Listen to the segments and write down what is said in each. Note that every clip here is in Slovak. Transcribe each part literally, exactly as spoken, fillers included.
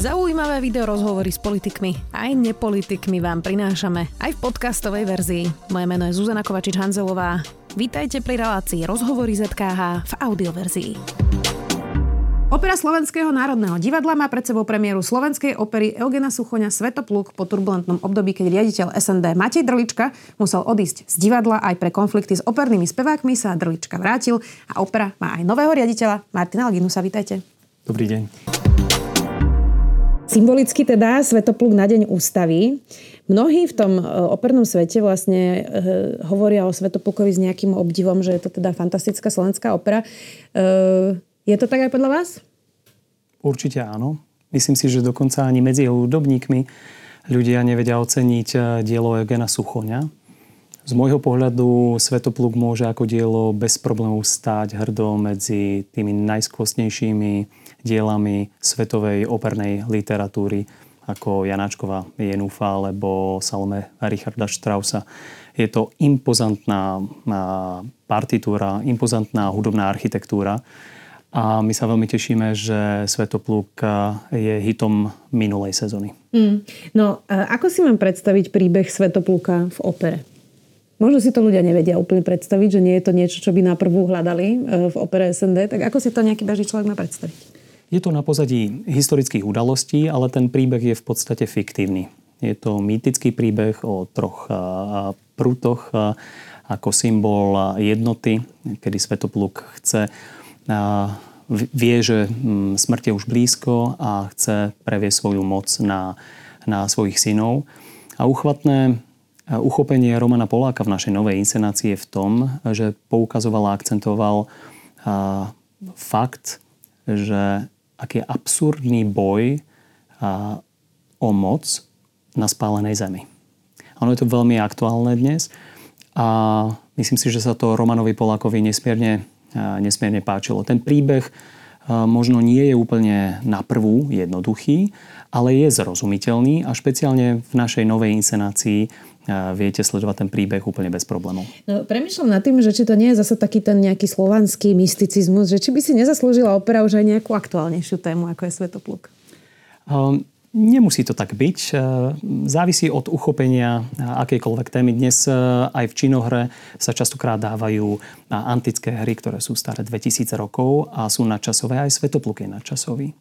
Zaujímavé video rozhovory s politikmi aj nepolitikmi vám prinášame aj v podcastovej verzii. Moje meno je Zuzana Kovačič-Hanzelová. Vítajte pri relácii Rozhovory zet ká há v audioverzii. Opera Slovenského národného divadla má pred sebou premiéru slovenskej opery Eugena Suchoňa Svätopluk po turbulentnom období, keď riaditeľ es en dé Matej Drlička musel odísť z divadla. Aj pre konflikty s opernými spevákmi sa Drlička vrátil a opera má aj nového riaditeľa Martina Alginusa. Vítajte. Dobrý deň. Symbolicky teda Svätopluk na deň ústavy. Mnohí v tom opernom svete vlastne e, hovoria o Svätoplukovi s nejakým obdivom, že je to teda fantastická slovenská opera. E, je to tak aj podľa vás? Určite áno. Myslím si, že dokonca ani medzi hudobníkmi ľudia nevedia oceniť dielo Eugena Suchoňa. Z môjho pohľadu Svätopluk môže ako dielo bez problémov stáť hrdo medzi tými najskvostnejšími dielami svetovej opernej literatúry ako Janáčkova Jenúfa alebo Salome Richarda Straussa. Je to impozantná partitúra, impozantná hudobná architektúra a my sa veľmi tešíme, že Svätopluk je hitom minulej sezóny. Mm. No, ako si mám predstaviť príbeh Svätopluka v opere? Možno si to ľudia nevedia úplne predstaviť, že nie je to niečo, čo by na prvú hľadali v opere es en dé. Tak ako si to nejaký bežný človek má predstaviť? Je to na pozadí historických udalostí, ale ten príbeh je v podstate fiktívny. Je to mýtický príbeh o troch prútoch ako symbol jednoty, kedy Svätopluk chce, vie, že smrť je už blízko a chce previesť svoju moc na, na svojich synov. A uchvatné uchopenie Romana Poláka v našej novej inscenácii je v tom, že poukazoval a akcentoval fakt, že aký je absurdný boj a, o moc na spálenej zemi. Ono je to veľmi aktuálne dnes a myslím si, že sa to Romanovi Polákovi nesmierne, a, nesmierne páčilo. Ten príbeh a, možno nie je úplne na prvú jednoduchý, ale je zrozumiteľný a špeciálne v našej novej inscenácii viete sledovať ten príbeh úplne bez problémov. No, premýšľam nad tým, že či to nie je zase taký ten nejaký slovanský mysticizmus, že či by si nezaslúžila opera už aj nejakú aktuálnejšiu tému, ako je Svätopluk. Um, nemusí to tak byť. Závisí od uchopenia akejkoľvek témy. Dnes aj v činohre sa častokrát dávajú antické hry, ktoré sú staré dvetisíc rokov a sú nadčasové. Aj Svätopluk je nadčasový.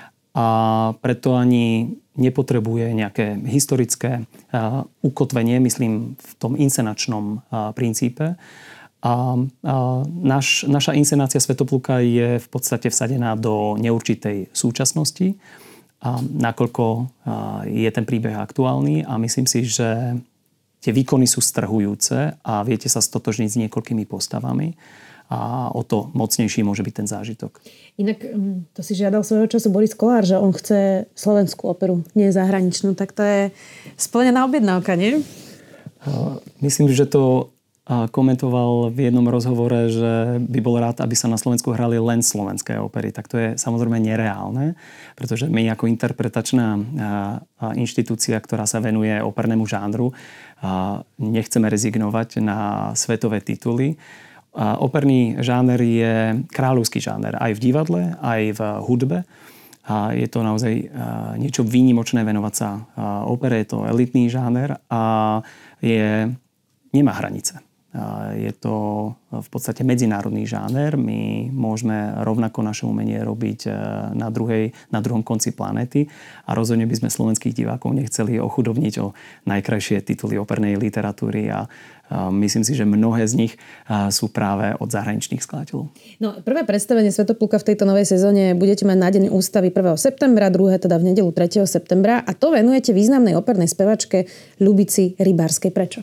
A preto ani nepotrebuje nejaké historické uh, ukotvenie, myslím, v tom inscenačnom uh, princípe. A uh, naš, naša inscenácia Svätopluka je v podstate vsadená do neurčitej súčasnosti, a nakoľko uh, je ten príbeh aktuálny a myslím si, že tie výkony sú strhujúce a viete sa stotožniť s niekoľkými postavami. A o to mocnejší môže byť ten zážitok. Inak to si žiadal svojho času Boris Kollár, že on chce slovenskú operu, nie zahraničnú. Tak to je splnená objednávka, nie? Myslím, že to komentoval v jednom rozhovore, že by bol rád, aby sa na Slovensku hrali len slovenské opery. Tak to je samozrejme nereálne, pretože my ako interpretačná inštitúcia, ktorá sa venuje opernému žánru, nechceme rezignovať na svetové tituly. Operný žáner je kráľovský žáner aj v divadle, aj v hudbe. A je to naozaj niečo výnimočné venovať sa opere. Je to elitný žáner a je, nemá hranice. Je to v podstate medzinárodný žáner. My môžeme rovnako naše umenie robiť na, druhej, na druhom konci planéty a rozhodne by sme slovenských divákov nechceli ochudobniť o najkrajšie tituly opernej literatúry a myslím si, že mnohé z nich sú práve od zahraničných skladateľov. No, prvé predstavenie Svätopluka v tejto novej sezóne budete mať na deň ústavy prvého septembra, druhé teda v nedeľu tretieho septembra a to venujete významnej opernej spevačke Ľubici Rybárskej. Prečo?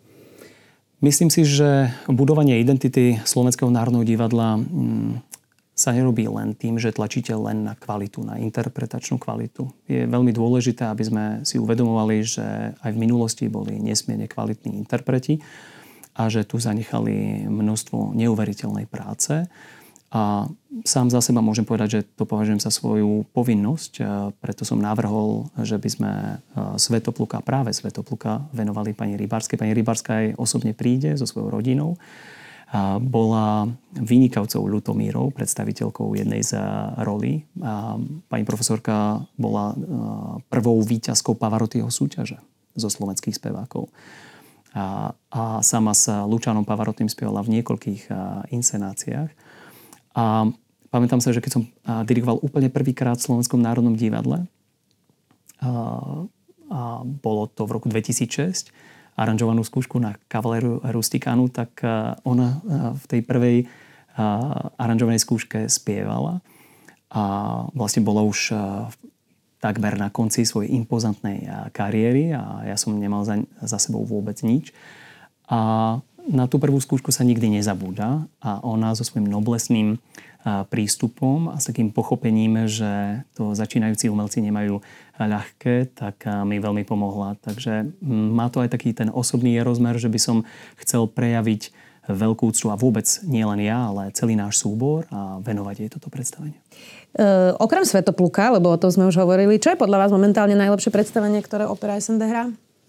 Myslím si, že budovanie identity Slovenského národného divadla sa nerobí len tým, že tlačíte len na kvalitu, na interpretačnú kvalitu. Je veľmi dôležité, aby sme si uvedomovali, že aj v minulosti boli nesmierne kvalitní interpreti a že tu zanechali množstvo neuveriteľnej práce. A sám za seba môžem povedať, že to považujem za svoju povinnosť. Preto som navrhol, že by sme Svätopluka, práve Svätopluka venovali pani Rybárskej. Pani Rybárska aj osobne príde so svojou rodinou. bola vynikajúcou Ľutomírou, predstaviteľkou jednej z rolí. Pani profesorka bola prvou víťazkou Pavarottiho súťaže zo slovenských spevákov. A, a sama sa Lučanom Pavarottím spievala v niekoľkých inscenáciách. A pamätám sa, že keď som dirigoval úplne prvýkrát v Slovenskom národnom divadle, a, a bolo to v roku dvetisícšesť, aranžovanú skúšku na Cavalleru Rusticanu, tak ona v tej prvej aranžovanej skúške spievala a vlastne bola už takmer na konci svojej impozantnej kariéry a ja som nemal za, za sebou vôbec nič. A na tú prvú skúšku sa nikdy nezabúda a ona so svojím noblesným prístupom a s takým pochopením, že to začínajúci umelci nemajú ľahké, tak mi veľmi pomohla. Takže má to aj taký ten osobný rozmer, že by som chcel prejaviť veľkú úctu a vôbec nie len ja, ale celý náš súbor a venovať jej toto predstavenie. E, okrem Svätopluka, lebo o tom sme už hovorili, čo je podľa vás momentálne najlepšie predstavenie, ktoré Opera es en dé hrá?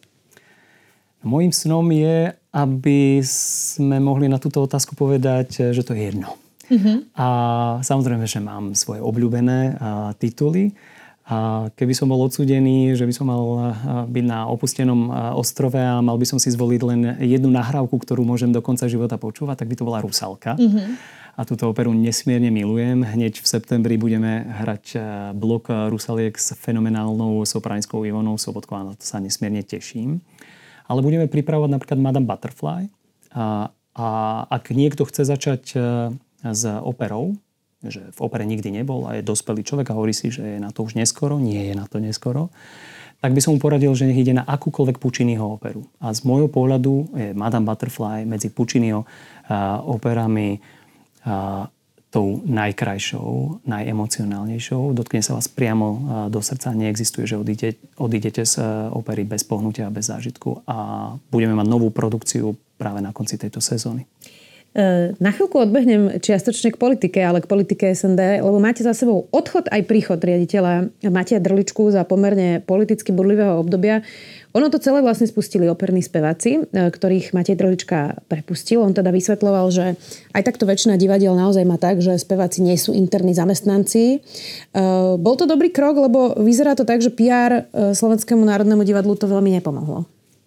Mojím snom je, aby sme mohli na túto otázku povedať, že to je jedno. Uh-huh. A samozrejme, že mám svoje obľúbené a, tituly. A keby som bol odsúdený, že by som mal byť na opustenom ostrove a mal by som si zvoliť len jednu nahrávku, ktorú môžem do konca života počúvať, tak by to bola Rusalka. Uh-huh. A túto operu nesmierne milujem. Hneď v septembri budeme hrať blok Rusaliek s fenomenálnou sopranskou Ivonou Sobotkou a na to sa nesmierne teším. Ale budeme pripravovať napríklad Madame Butterfly. A, a ak niekto chce začať s operou, že v opere nikdy nebol a je dospelý človek a hovorí si, že je na to už neskoro, nie je na to neskoro, tak by som mu poradil, že nech ide na akúkoľvek Pucciniho operu. A z môjho pohľadu je Madame Butterfly medzi Pucciniho operami a, tou najkrajšou, najemocionálnejšou. Dotkne sa vás priamo do srdca. Neexistuje, že odíde, odídete z opery bez pohnutia a bez zážitku. A budeme mať novú produkciu práve na konci tejto sezóny. Na chvíľku odbehnem čiastočne k politike, ale k politike es en dé, lebo máte za sebou odchod aj príchod riaditeľa Mateja Drličku za pomerne politicky burlivého obdobia. Ono to celé vlastne spustili operní speváci, ktorých Matej Drlička prepustil. On teda vysvetľoval, že aj takto väčšina divadiel naozaj má tak, že speváci nie sú interní zamestnanci. Bol to dobrý krok, lebo vyzerá to tak, že pé er Slovenskému národnému divadlu to veľmi nepomohlo.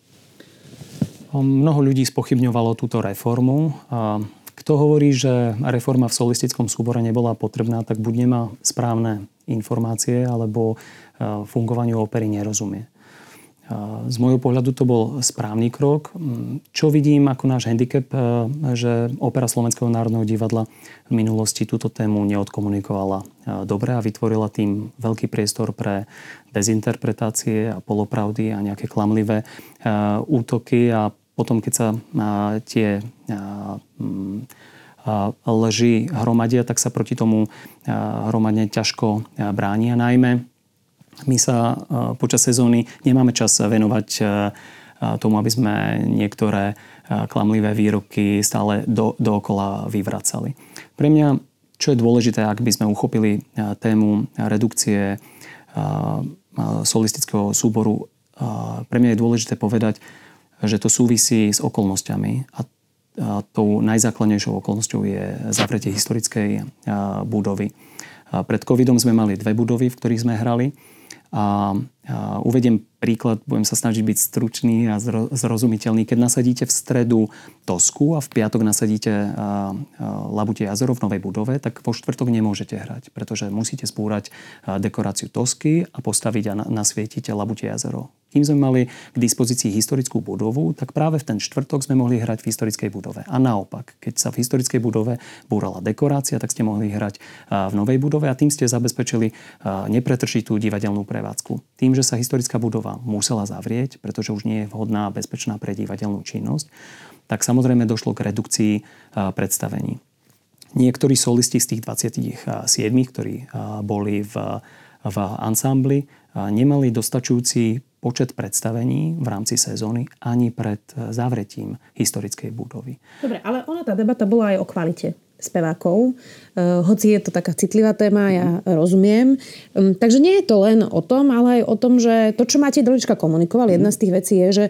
Mnoho ľudí spochybňovalo túto reformu. Kto hovorí, že reforma v solistickom súbore nebola potrebná, tak buď nemá správne informácie, alebo fungovaniu opery nerozumie. Z môjho pohľadu to bol správny krok. Čo vidím ako náš handicap, že Opera Slovenského národného divadla v minulosti túto tému neodkomunikovala dobre a vytvorila tým veľký priestor pre dezinterpretácie a polopravdy a nejaké klamlivé útoky a potom, keď sa tie lži hromadia, tak sa proti tomu hromadne ťažko bránia. Najmä my sa počas sezóny nemáme čas venovať tomu, aby sme niektoré klamlivé výroky stále do, dookola vyvracali. Pre mňa, čo je dôležité, ak by sme uchopili tému redukcie solistického súboru, pre mňa je dôležité povedať, že to súvisí s okolnosťami a tou najzákladnejšou okolnosťou je zavretie historickej budovy. Pred covidom sme mali dve budovy, v ktorých sme hrali. A uvediem príklad, budem sa snažiť byť stručný a zrozumiteľný. Keď nasadíte v stredu Tosku a v piatok nasadíte Labutie jazero v novej budove, tak vo štvrtok nemôžete hrať, pretože musíte zbúrať dekoráciu Tosky a postaviť a nasvietiť Labutie jazero. Kým sme mali k dispozícii historickú budovu, tak práve v ten štvrtok sme mohli hrať v historickej budove. A naopak, keď sa v historickej budove búrala dekorácia, tak ste mohli hrať v novej budove a tým ste zabezpečili nepretržitú divadelnú prevádzku. Tým, že sa historická budova musela zavrieť, pretože už nie je vhodná a bezpečná pre divadelnú činnosť, tak samozrejme došlo k redukcii predstavení. Niektorí solisti z tých dvadsaťsedem, ktorí boli v, v ansámbli, nemali dostačujúci počet predstavení v rámci sezóny ani pred zavretím historickej budovy. Dobre, ale ona tá debata bola aj o kvalite spevákov. Uh, hoci je to taká citlivá téma, ja mm. rozumiem. Um, takže nie je to len o tom, ale aj o tom, že to, čo Matej Drlička komunikoval, mm. jedna z tých vecí je, že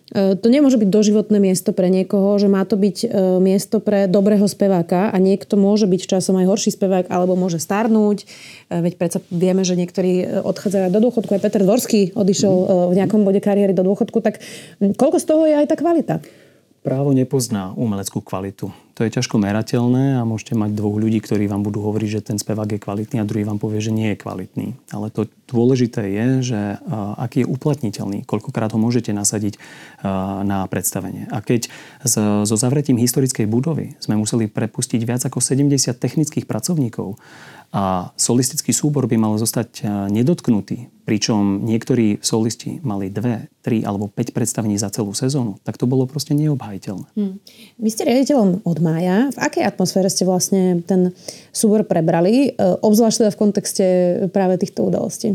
To nemôže byť doživotné miesto pre niekoho, že má to byť miesto pre dobrého speváka a niekto môže byť časom aj horší spevák alebo môže starnúť. Veď predsa vieme, že niektorí odchádzajú do dôchodku. Aj Peter Dvorský odišiel v nejakom bode kariéry do dôchodku. Tak koľko z toho je aj tá kvalita? Právo nepozná umeleckú kvalitu. To je ťažko merateľné a môžete mať dvoch ľudí, ktorí vám budú hovoriť, že ten spevák je kvalitný a druhý vám povie, že nie je kvalitný. Ale to dôležité je, že uh, aký je uplatniteľný, koľkokrát ho môžete nasadiť uh, na predstavenie. A keď z, so zavretím historickej budovy sme museli prepustiť viac ako sedemdesiat technických pracovníkov a solistický súbor by mal zostať nedotknutý, pričom niektorí solisti mali dve, tri alebo päť predstavení za celú sezónu, tak to bolo proste neobhajiteľné. Hmm. Vy ste riaditeľom od mája. V akej atmosfére ste vlastne ten súbor prebrali, obzvlášť teda v kontexte práve týchto udalostí?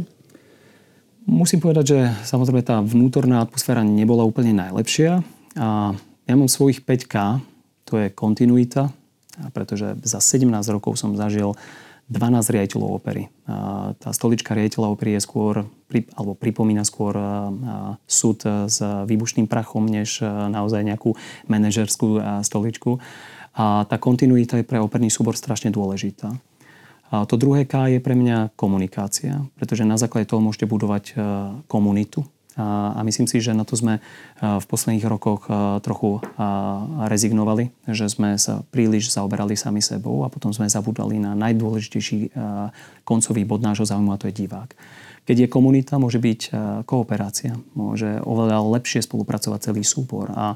Musím povedať, že samozrejme tá vnútorná atmosféra nebola úplne najlepšia. A ja mám svojich päť ká, to je kontinuita, pretože za sedemnásť rokov som zažil dvanásť riaditeľov opery. Tá stolička riaditeľa opery je skôr, alebo pripomína skôr súd s výbušným prachom, než naozaj nejakú manažerskú stoličku. A tá kontinuita je pre operný súbor strašne dôležitá. A to druhé K je pre mňa komunikácia, pretože na základe toho môžete budovať komunitu. A myslím si, že na to sme v posledných rokoch trochu rezignovali, že sme sa príliš zaoberali sami sebou a potom sme zabudali na najdôležitejší koncový bod nášho záujmu, a to je divák. Keď je komunita, môže byť kooperácia, môže oveľa lepšie spolupracovať celý súbor a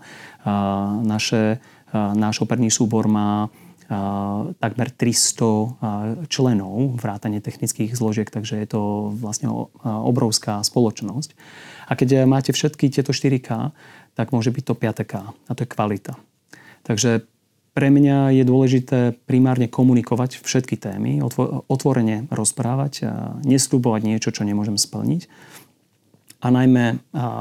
naše, náš operný súbor má takmer tristo členov vrátane technických zložiek, takže je to vlastne obrovská spoločnosť. A keď máte všetky tieto štyri ká, tak môže byť to piate ká a to je kvalita. Takže pre mňa je dôležité primárne komunikovať všetky témy, otvorene rozprávať, nesľubovať niečo, čo nemôžem splniť. A najmä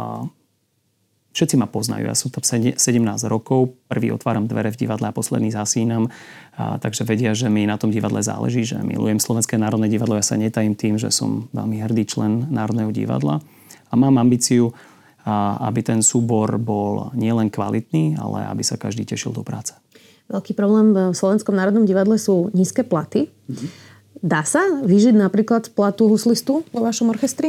všetci ma poznajú. Ja som tam sedemnásť rokov, prvý otváram dvere v divadle a posledný zasínam. A, takže vedia, že mi na tom divadle záleží, že milujem Slovenské národné divadlo. Ja sa netajím tým, že som veľmi hrdý člen Národného divadla. A mám ambíciu, a, aby ten súbor bol nielen kvalitný, ale aby sa každý tešil do práce. Veľký problém v Slovenskom národnom divadle sú nízke platy. Mm-hmm. Dá sa vyžiť napríklad z platu huslistu vo vašom orchestri?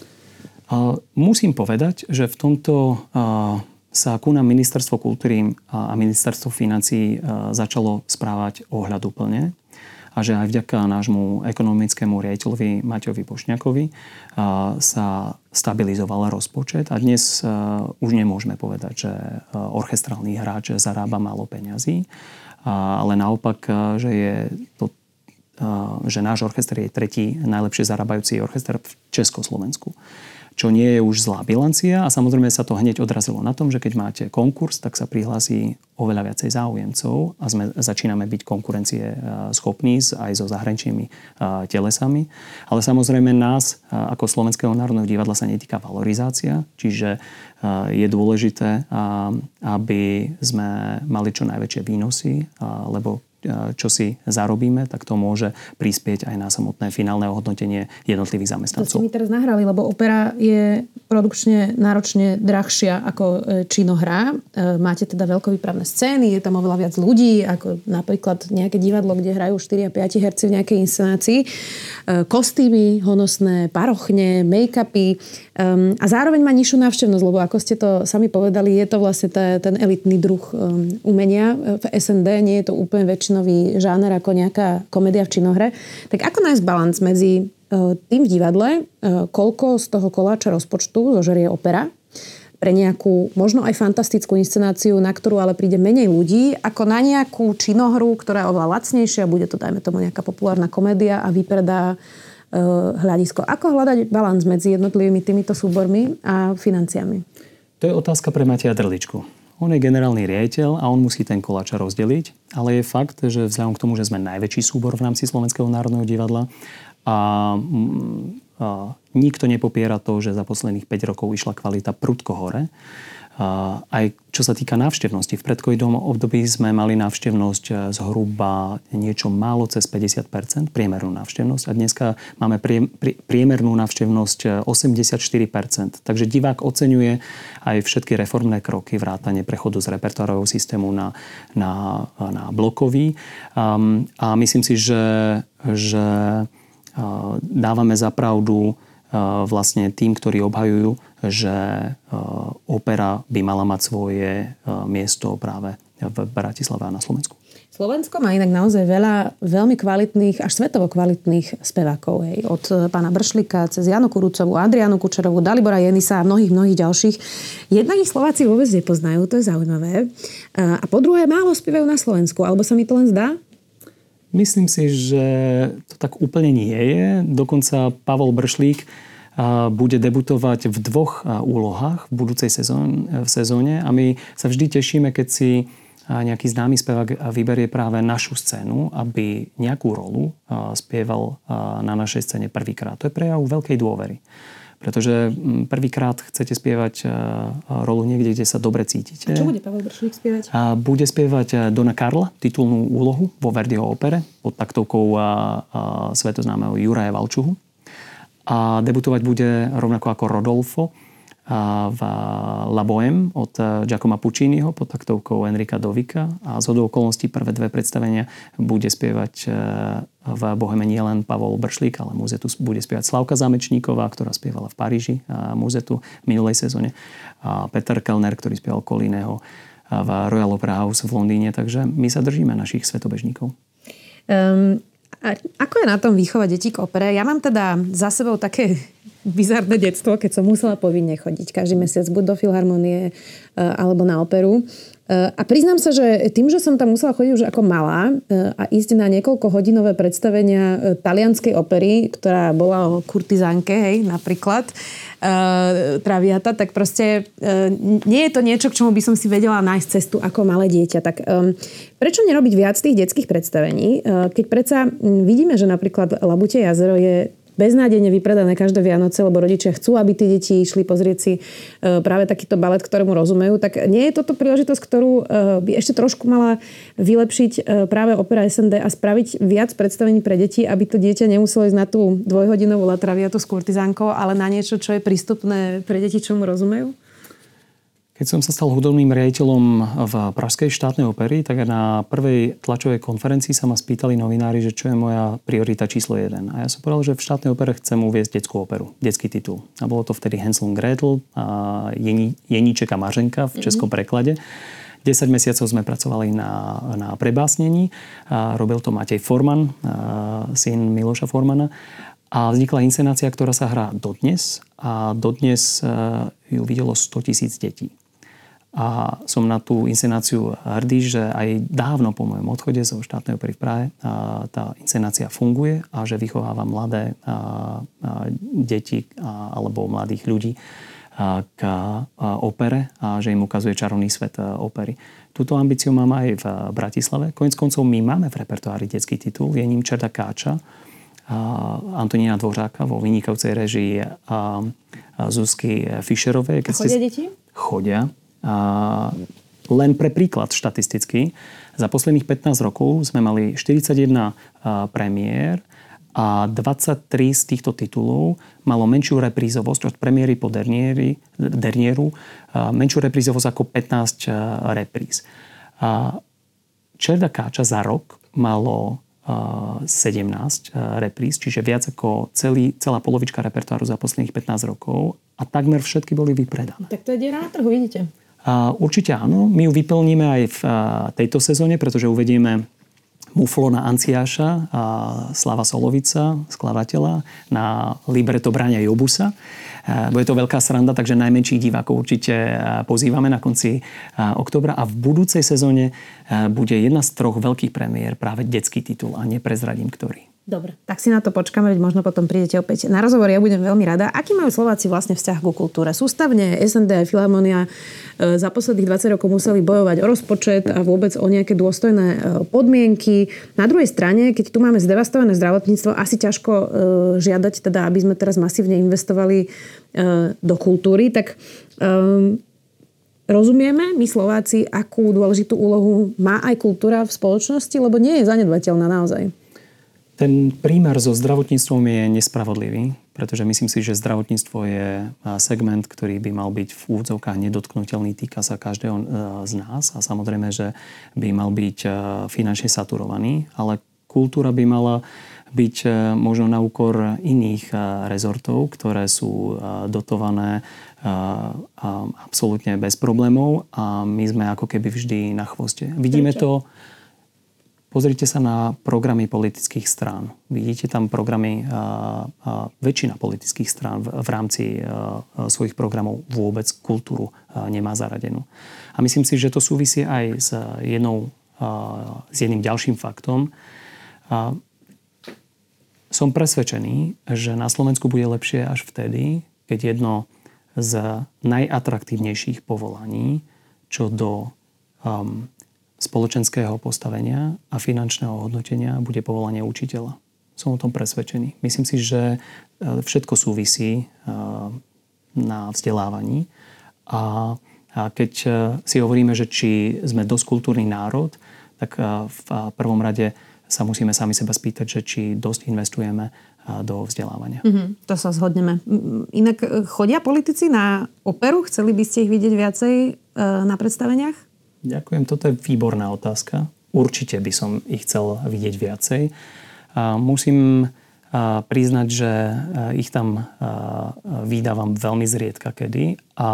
Musím povedať, že v tomto sa ku nám Ministerstvo kultúry a Ministerstvo financií začalo správať ohľaduplne a že aj vďaka nášmu ekonomickému riaditeľovi Matejovi Bošňakovi sa stabilizoval rozpočet a dnes už nemôžeme povedať, že orchestrálny hráč zarába málo peňazí, ale naopak, že je to že náš orchester je tretí najlepšie zarábajúci orchester v Československu. Čo nie je už zlá bilancia a samozrejme sa to hneď odrazilo na tom, že keď máte konkurs, tak sa prihlási oveľa viacej záujemcov a sme, začíname byť konkurencie schopní aj so zahraničnými telesami. Ale samozrejme nás ako Slovenského národného divadla sa netýka valorizácia, čiže je dôležité, aby sme mali čo najväčšie výnosy, lebo čo si zarobíme, tak to môže prispieť aj na samotné finálne ohodnotenie jednotlivých zamestnancov. To ste mi teraz nahrali, lebo opera je produkčne náročne drahšia ako činohra. Máte teda veľkovýpravné scény, je tam oveľa viac ľudí, ako napríklad nejaké divadlo, kde hrajú štyri a päť herci v nejakej inscenácii. Kostýmy honosné, parochne, make-upy a zároveň má nižšiu návštevnosť, lebo ako ste to sami povedali, je to vlastne ten elitný druh umenia. V es en dé nie je to úplne väčšina nový žáner ako nejaká komédia v činohre. Tak ako nájsť balans medzi tým v divadle, koľko z toho koláča rozpočtu zožerie opera pre nejakú, možno aj fantastickú inscenáciu, na ktorú ale príde menej ľudí, ako na nejakú činohru, ktorá je oveľa lacnejšia, bude to, dajme tomu, nejaká populárna komédia a vypredá hľadisko. Ako hľadať balans medzi jednotlivými týmito súbormi a financiami? To je otázka pre Mateja Drličku. On je generálny riaditeľ a on musí ten koláč rozdeliť, ale je fakt, že vzhľadom k tomu, že sme najväčší súbor v rámci Slovenského národného divadla a, a nikto nepopiera to, že za posledných päť rokov išla kvalita prudko hore, Aj čo sa týka návštevnosti. V predcovidovom období sme mali návštevnosť zhruba niečo málo cez päťdesiat percent, priemernú návštevnosť. A dneska máme prie, prie, priemernú návštevnosť osemdesiatštyri percent. Takže divák oceňuje aj všetky reformné kroky, vrátane prechodu z repertoárového systému na, na, na blokový. Um, a myslím si, že, že uh, dávame za pravdu vlastne tým, ktorí obhajujú, že opera by mala mať svoje miesto práve v Bratislave a na Slovensku. Slovensko má inak naozaj veľa veľmi kvalitných, až svetovo kvalitných spevákov. Hej. Od pána Bršlika cez Janu Kurucovú, Adrianu Kučerovú, Dalibora Jenisa a mnohých, mnohých ďalších. Jednak ich Slováci vôbec nepoznajú, to je zaujímavé. A po druhé, málo spievajú na Slovensku. Alebo sa mi to len zdá? Myslím si, že to tak úplne nie je. Dokonca Pavol Bršlík bude debutovať v dvoch úlohách v budúcej sezóne, v sezóne a my sa vždy tešíme, keď si nejaký známy spevák vyberie práve našu scénu, aby nejakú rolu spieval na našej scéne prvýkrát. To je prejav veľkej dôvery. Pretože prvýkrát chcete spievať rolu niekde, kde sa dobre cítite. A čo bude Pavel Bršlík spievať? Bude spievať Dona Karla, titulnú úlohu vo Verdiho opere pod taktovkou svetoznámeho Juraja Valčuhu. A debutovať bude rovnako ako Rodolfo v La Bohème od Giacomo Pucciniho pod taktovkou Enrika Dovika. A zhodou okolností prvé dve predstavenia bude spievať v Boheme nielen Pavol Bršlík, ale muzetu bude spievať Slavka Zámečníková, ktorá spievala v Paríži muzetu v minulej sezóne. A Peter Kellner, ktorý spieval Collineho v Royal Opera House v Londýne. Takže my sa držíme našich svetobežníkov. Um, a ako je na tom výchova detí k opere? Ja mám teda za sebou také bizarné detstvo, keď som musela povinne chodiť každý mesiac buď do Filharmonie alebo na operu. A priznám sa, že tým, že som tam musela chodiť už ako malá a ísť na niekoľko hodinové predstavenia talianskej opery, ktorá bola o kurtizánke, hej, napríklad, Traviata, tak proste nie je to niečo, k čomu by som si vedela nájsť cestu ako malé dieťa. Tak prečo nerobiť viac tých detských predstavení, keď predsa vidíme, že napríklad Labutie jazero je beznádejne vypredané každé Vianoce, lebo rodičia chcú, aby tí deti išli pozrieť si práve takýto balet, ktorému rozumejú. Tak nie je toto príležitosť, ktorú by ešte trošku mala vylepšiť práve opera es en dé a spraviť viac predstavení pre deti, aby to dieťa nemuselo ísť na tú dvojhodinovú La Traviatu s kurtizánkou, ale na niečo, čo je prístupné pre deti, čo mu rozumejú? Keď som sa stal hudobným riaditeľom v Pražskej štátnej opery, tak na prvej tlačovej konferencii sa ma spýtali novinári, že čo je moja priorita číslo jeden. A ja som povedal, že v štátnej opere chcem uviesť detskú operu, detský titul. A bolo to vtedy Hansel und Gretel, a Jení, Jeníček a Mařenka v českom preklade. desať mesiacov sme pracovali na, na prebásnení. A robil to Matej Forman, syn Miloša Formana. A vznikla inscenácia, ktorá sa hrá dodnes. A dodnes ju videlo stotisíc detí. A som na tú inscenáciu hrdý, že aj dávno po mojom odchode zo štátnej opery v Prahe tá inscenácia funguje a že vychováva mladé deti alebo mladých ľudí k opere a že im ukazuje čarovný svet opery. Túto ambíciu mám aj v Bratislave. Koniec koncov my máme v repertoári detský titul, je ním Čerda Káča Antonína Dvořáka vo vynikajúcej režii Zuzky Fischerovej. A chodia deti? Chodia. A len pre príklad štatisticky, za posledných pätnásť rokov sme mali štyridsaťjeden premiér a dvadsaťtri z týchto titulov malo menšiu reprízovosť od premiéry po derniéry, dernieru, menšiu reprízovosť ako pätnásť repríz. Čerda Káča za rok malo sedemnásť repríz, čiže viac ako celý, celá polovička repertoáru za posledných pätnásť rokov a takmer všetky boli vypredané. Tak to je diera na trhu, vidíte? Uh, určite áno. My ju vyplníme aj v uh, tejto sezóne, pretože uvedieme Muflona Anciáša a Slava Solovica, skladateľa, na libreto Braňa Jobusa. Uh, bude to veľká sranda, takže najmenších divákov určite uh, pozývame na konci uh, októbra a v budúcej sezóne uh, bude jedna z troch veľkých premiér práve detský titul a neprezradím ktorý. Dobre, tak si na to počkáme, veď možno potom prídete opäť na rozhovor, ja budem veľmi rada. Aký majú Slováci vlastne vzťah ku kultúre? Sústavne es en dé a Filharmonia za posledných dvadsať rokov museli bojovať o rozpočet a vôbec o nejaké dôstojné podmienky. Na druhej strane, keď tu máme zdevastované zdravotníctvo, asi ťažko žiadať, teda, aby sme teraz masívne investovali do kultúry, tak rozumieme, my Slováci, akú dôležitú úlohu má aj kultúra v spoločnosti, lebo nie je zanedbateľná naozaj. Ten prímer so zdravotníctvom je nespravodlivý, pretože myslím si, že zdravotníctvo je segment, ktorý by mal byť v úvodzovkách nedotknutelný, týka sa každého z nás a samozrejme, že by mal byť finančne saturovaný, ale kultúra by mala byť možno na úkor iných rezortov, ktoré sú dotované absolútne bez problémov a my sme ako keby vždy na chvoste. Vidíme to. Pozrite sa na programy politických strán. Vidíte tam programy, a, a väčšina politických strán v, v rámci a, a svojich programov vôbec kultúru a, nemá zaradenú. A myslím si, že to súvisí aj s, jednou, a, s jedným ďalším faktom. A, som presvedčený, že na Slovensku bude lepšie až vtedy, keď jedno z najatraktívnejších povolaní, čo do um, spoločenského postavenia a finančného hodnotenia bude povolanie učiteľa. Som o tom presvedčený. Myslím si, že všetko súvisí na vzdelávaní. A keď si hovoríme, že či sme dosť kultúrny národ, tak v prvom rade sa musíme sami seba spýtať, že či dosť investujeme do vzdelávania. Mm-hmm, to sa zhodneme. Inak chodia politici na operu? Chceli by ste ich vidieť viacej na predstaveniach? Ďakujem, toto je výborná otázka. Určite by som ich chcel vidieť viacej. A musím priznať, že ich tam vydávam veľmi zriedka kedy. A,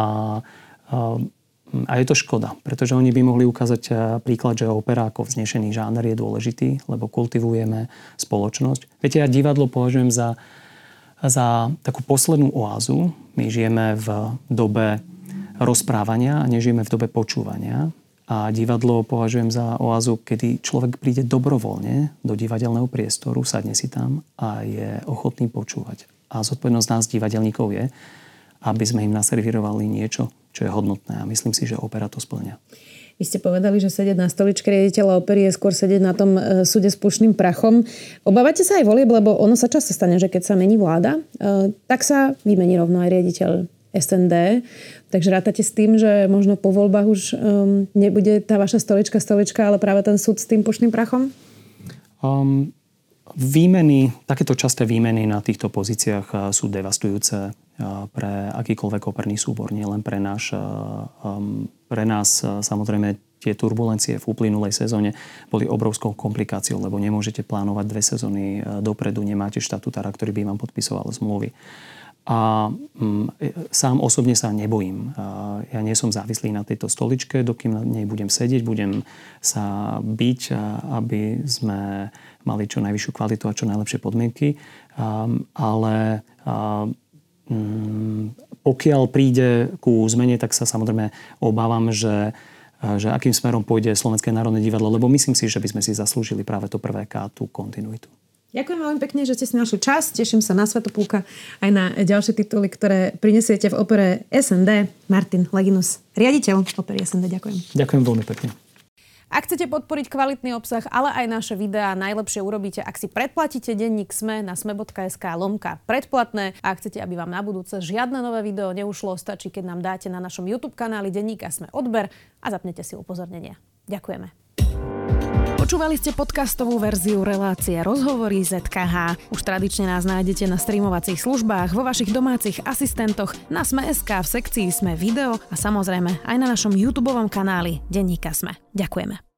a je to škoda, pretože oni by mohli ukázať príklad, že opera ako vznešený žáner je dôležitý, lebo kultivujeme spoločnosť. Viete, ja divadlo považujem za, za takú poslednú oázu. My žijeme v dobe rozprávania a nežijeme v dobe počúvania. A divadlo považujem za oázu, kedy človek príde dobrovoľne do divadelného priestoru, sadne si tam a je ochotný počúvať. A zodpovednosť nás, divadelníkov, je, aby sme im naservírovali niečo, čo je hodnotné. A myslím si, že opera to spĺňa. Vy ste povedali, že sedieť na stoličke riaditeľa opery je skôr sedieť na tom súde s pušným prachom. Obávate sa aj volieb, lebo ono sa často stane, že keď sa mení vláda, tak sa vymení rovno aj riaditeľ es en dé. Takže rátate s tým, že možno po voľbách už um, nebude tá vaša stolička stolička, ale práve ten súd s tým pušným prachom? Um, výmeny, takéto časté výmeny na týchto pozíciách sú devastujúce pre akýkoľvek operný súbor, nie len pre náš. Um, pre nás samozrejme tie turbulencie v uplynulej sezóne boli obrovskou komplikáciou, lebo nemôžete plánovať dve sezóny dopredu, nemáte štatutára, ktorý by vám podpisoval zmluvy. A um, sám osobne sa nebojím. Uh, ja nie som závislý na tejto stoličke, dokým na nej budem sedieť, budem sa byť, uh, aby sme mali čo najvyššiu kvalitu a čo najlepšie podmienky. Um, ale uh, um, pokiaľ príde ku zmene, tak sa samozrejme obávam, že, uh, že akým smerom pôjde Slovenské národné divadlo, lebo myslím si, že by sme si zaslúžili práve to prvé ká, tú kontinuitu. Ďakujem veľmi pekne, že ste si našli čas. Teším sa na Svätopluka aj na ďalšie tituly, ktoré prinesiete v opere es en dé. Martin Leginus, riaditeľ opery es en dé. Ďakujem. Ďakujem veľmi pekne. Ak chcete podporiť kvalitný obsah, ale aj naše videá, najlepšie urobíte, ak si predplatíte denník SME na sme.sk lomka predplatné. A ak chcete, aby vám na budúce žiadne nové video neušlo, stačí, keď nám dáte na našom YouTube kanáli denníka SME odber a zapnete si upozornenia. Ďakujeme. Počúvali ste podcastovú verziu relácie Rozhovory zet ká há. Už tradične nás nájdete na streamovacích službách, vo vašich domácich asistentoch, na sme.sk, v sekcii Sme video a samozrejme aj na našom YouTubeovom kanáli Denníka SME. Ďakujeme.